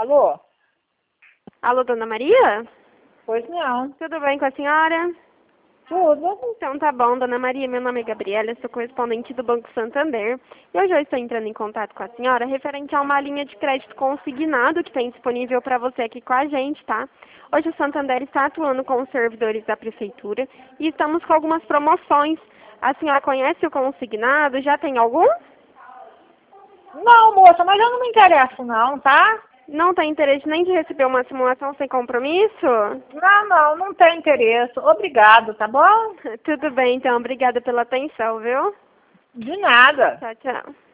Alô? Alô, dona Maria? Pois não. Tudo bem com a senhora? Tudo. Então tá bom, dona Maria, meu nome é Gabriela, sou correspondente do Banco Santander. E hoje eu estou entrando em contato com a senhora referente a uma linha de crédito consignado que tem disponível para você aqui com a gente, tá? Hoje o Santander está atuando com os servidores da prefeitura e estamos com algumas promoções. A senhora conhece o consignado? Já tem algum? Não, moça, mas eu não me interesso não, tá? Não tem interesse nem de receber uma simulação sem compromisso? Não tem interesse. Obrigado, tá bom? Tudo bem, então. Obrigada pela atenção, viu? De nada. Tchau, tchau.